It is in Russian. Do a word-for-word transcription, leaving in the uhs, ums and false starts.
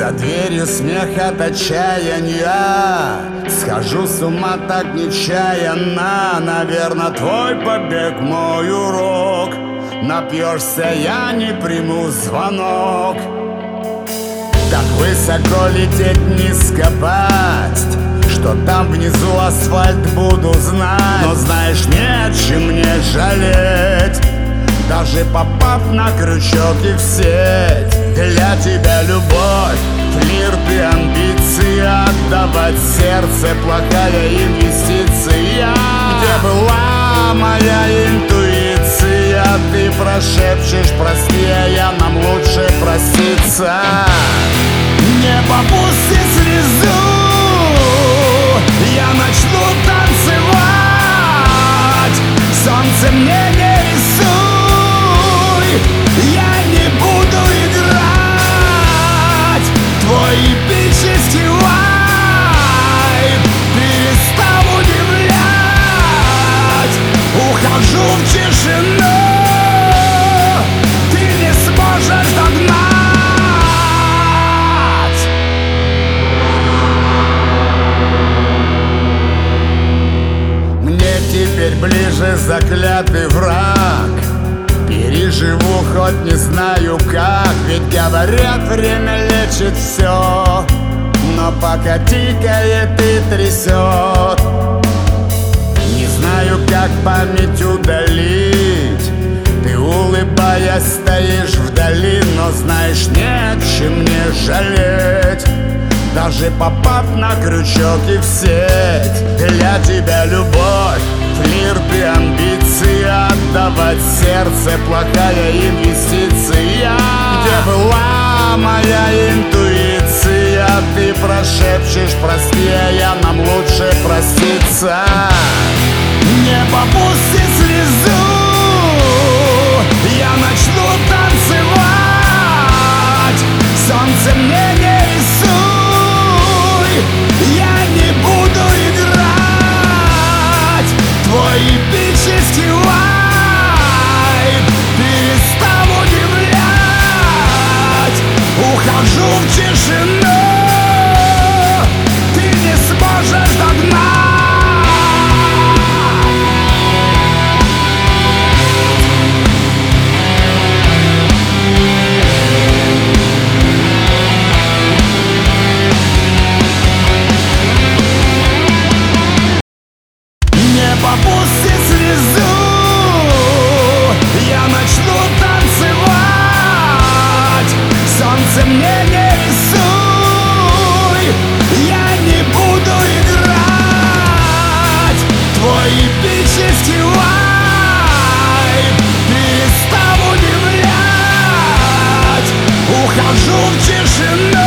За дверью смех от отчаяния, схожу с ума так нечаянно. Наверно, твой побег мой урок. Напьешься, я не приму звонок. Так высоко лететь, низко пасть, что там внизу асфальт буду знать. Но знаешь, не о чем мне жалеть, даже попав на крючок и в сеть. Для тебя любовь, флирт и амбиции, отдавать сердце — плохая инвестиция. Где была моя интуиция? Ты прошепчешь прости, а я нам лучше проститься. Небо пусти слезу, я начну танцевать. Солнце мне не рисуй, я не буду играть. Твой эпический вайб перестал удивлять. Ухожу в тишину, ты не сможешь догнать. Мне теперь ближе заклятый враг. Переживу, хоть не знаю как. Ведь говорят, время лечит все, но пока тикает и трясет. Не знаю, как память удалить. Ты, улыбаясь, стоишь вдали, но знаешь, не о чем мне жалеть, даже попав на крючок и в сеть. Для тебя любовь, флирт и амбиции, отдавать сердце — плохая инвестиция. Где была моя интуиция? Ты прошепчешь прости, а я нам лучше проститься. Небо пусти слезу, я начну танцевать. Солнце мне не рисуй, я не буду играть. Твой эпический вайб перестал удивлять. Ухожу в тишину, ты не сможешь догнать. Попусти слезу, я начну танцевать. Солнце мне не рисуй, я не буду играть. Твой эпический вайб перестал удивлять. Ухожу в тишину.